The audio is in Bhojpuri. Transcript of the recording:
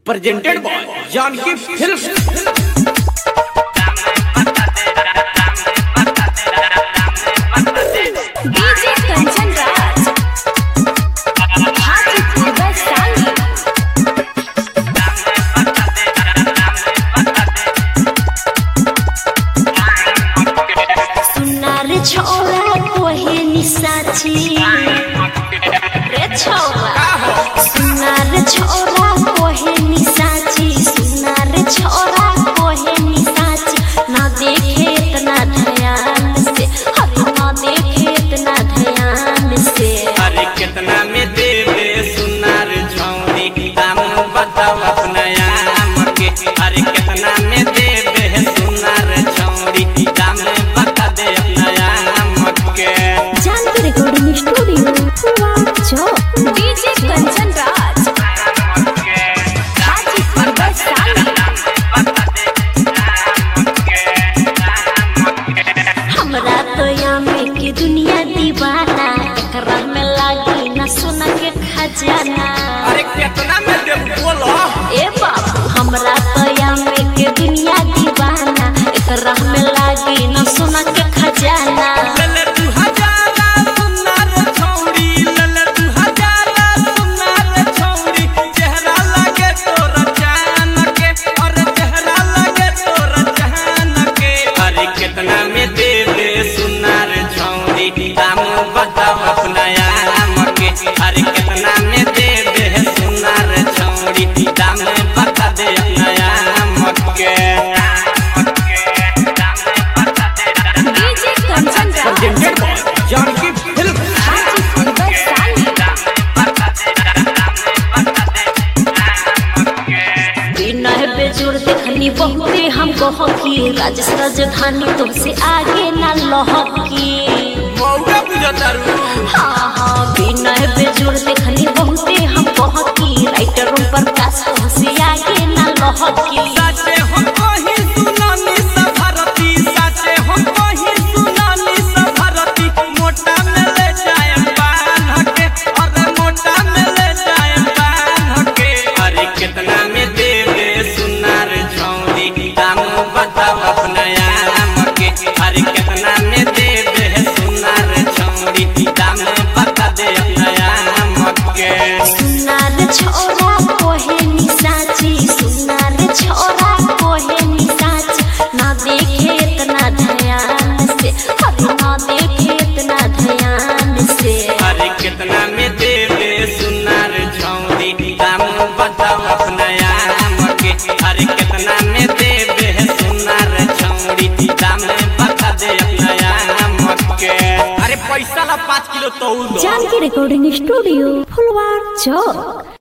presented by Janki Films. DJ Kanchan Raj, Hajipur Vaishali. सुनार छोरा कोहे निसाची रे छोरा सुनार छोरा कोहे निसाची सुनार छोरा कोहे निसाची ना देखे इतना ध्यान से अरे ना देखे इतना ध्यान से अरे कितना में देवे सुनार छौरी दाम बताओ अपना याम के। अरे कितना में देवे सुनार छौरी दाम बता दे अपना याम के। जानकी रिकॉर्डिंग स्टूडियो जो डीजे कंचन राज हाजीपुर वैशाली। हमरा तो यामे की दुनिया दीवाना एकरा में लागी न सोना के खजाना। अरे कितना में देव बोलो ए बाबू हमरा तो यामे के दुनिया दीवाना एकरा में लागी न सोना के खजाना। लले 2000 सुनार छौरी लले 2000 सुनार छौरी चेहरा लगे तोरा जान के। और चेहरा लगे तोरा जान के। अरे कितना में देवे सुनार छौरी दाम बताओ अपना याम के। अरे कितना में देवे सुनार छौरी दाम बता दे अपना याम के। DJ Kanchan Raj Janki film Hajipur Vaishali. बिना बेजोड़ देखनी बहुते हमको हकी राजेश राजधानी तुमसे आगे ना लहकी। मौका बुझतारू हाँ हाँ बिना बेजोड़ देखनी बहुते हमको हकी राइटरों पर काश तुमसे आगे ना लहकी। साचे हम कहीं सुनानी सभरती साचे हम कहीं सुनानी सभरती मोटा में ले जाए पान के। अरे मोटा में ले जाए पान के। अरे कितना में देवे सुनार छौरी दाम बताओ अपना याम के। अरे कितना में देवे सुनार छौरी दाम बता दे अपना याम के। सुनार छोरा कोहे निसाची सुनार छोरा कोहे निसाची ना देखे इतना ध्यान से अरे ना देखे इतना ध्यान से। अरे कितना में देवे सुनार छौरी दाम बताओ अपना याम के। अरे कितना में देवे सुनार छौरी दाम बता दे अपना याम के। अरे पैसा ला 5 किलो तौल दो। जानकी रिकॉर्डिंग स्टूडियो फुलवार चौक।